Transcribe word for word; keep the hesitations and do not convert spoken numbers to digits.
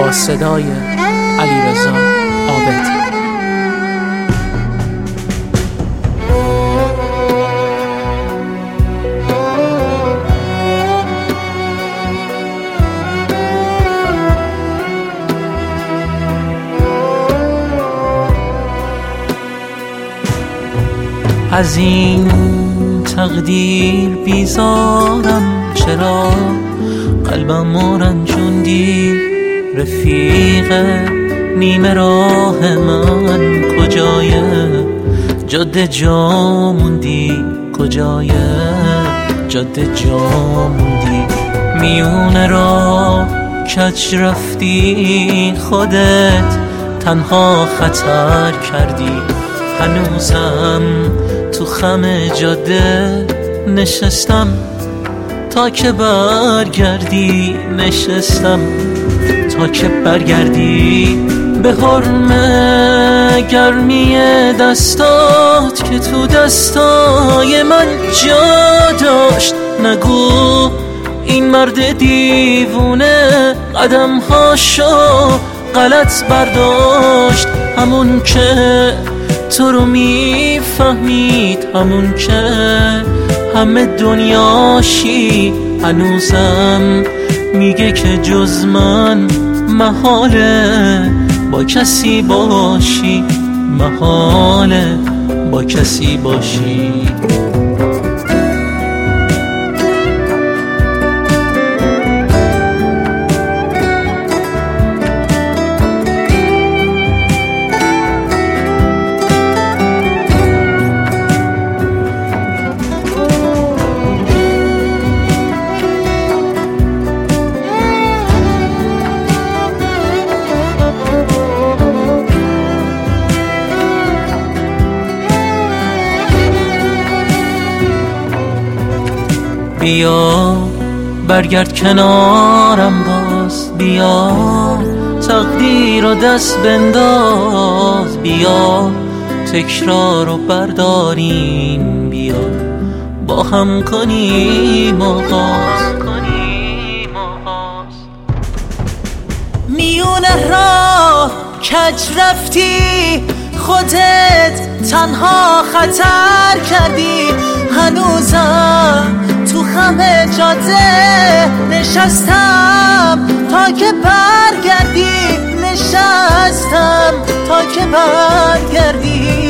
با صدای علیرضا عابد. از این تقدیر بیزارم، چرا قلبم رنجوندی؟ رفیق نیمه راه من کجایه؟ جاده جا موندی کجایه؟ جاده جا موندی. میونه را کج رفتی، خودت تنها خطر کردی. هنوزم تو خم جاده نشستم تا که برگردی، نشستم تا که برگردی. به حرمه گرمی دستات که تو دستای من جا داشت. نگو این مرد دیوونه قدمهاشو غلط برداشت. همون که تو رو میفهمید، همون که همه دنیاشی، هنوزم میگه که جز من محاله با کسی باشی، محاله با کسی باشی. بیا برگرد کنارم باز، بیا تقدیر رو دست بنداز. بیا تکرار رو برداریم، بیا با هم کنیم آغاز. میونه را کج رفتی، خودت تنها خطر کردی. هنوزم تو خم جاده نشستم تا که برگردی، نشستم تا که برگردی.